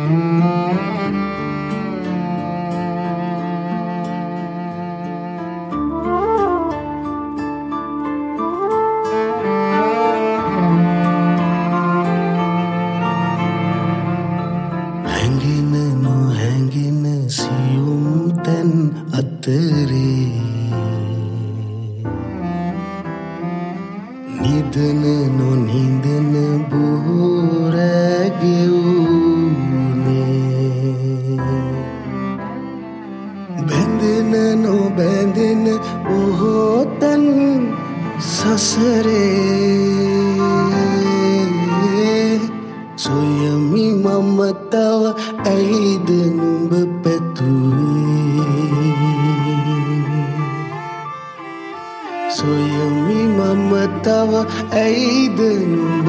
නිදන නොනිදන බොහෝ රැගෙවුනේ බැඳෙන නොබැඳෙන බොහෝ තන් සසරේ සොයමි මම තව ඇයිද නුඹ පැතුවේ සොයමි මම තව ඇයිද නුඹ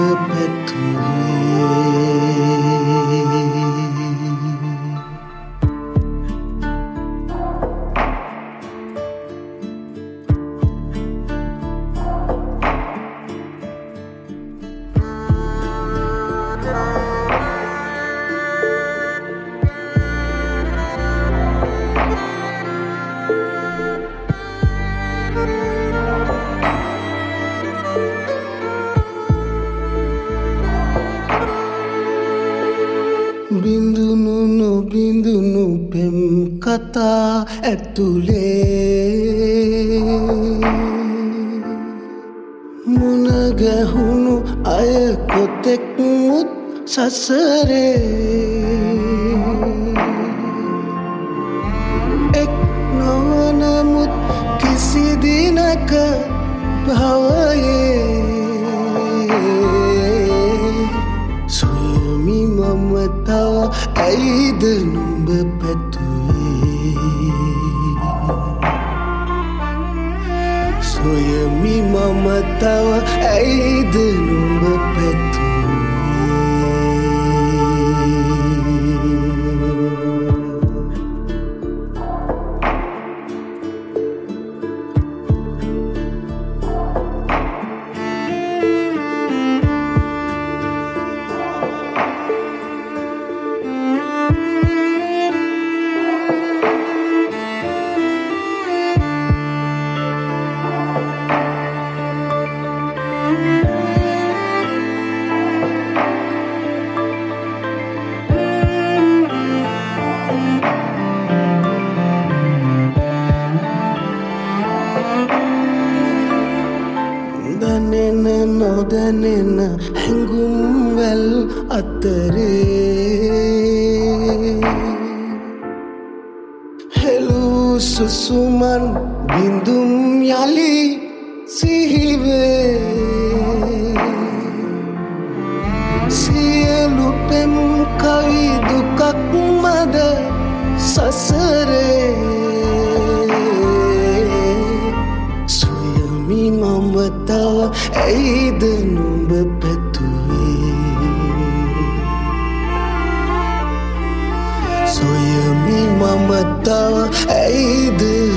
පැතුවේ බිඳුනු නොබිඳුනු පෙම් කතා ඇතුලේ මුණ ගැහුණු අය කොතෙක් මුත් සසරේ එක් නොවනමුත් කිසි දිනක භවයේ සොයමි මම තව ඇයිද නුඹ පැතුවේ සොයමි මම තව ඇයිද නුඹ පැතුවේ දැනෙන නොදැනෙන හැඟුම් වැල් අතරේ හෙළූ සුසුමන් බිඳුම් යලි සිහිවේ සියලු පෙම් කවි දුකක් මද සසරේ සොයමි මම තව ඇයිද නුඹ පැතුවේ සොයමි මම තව ඇයිද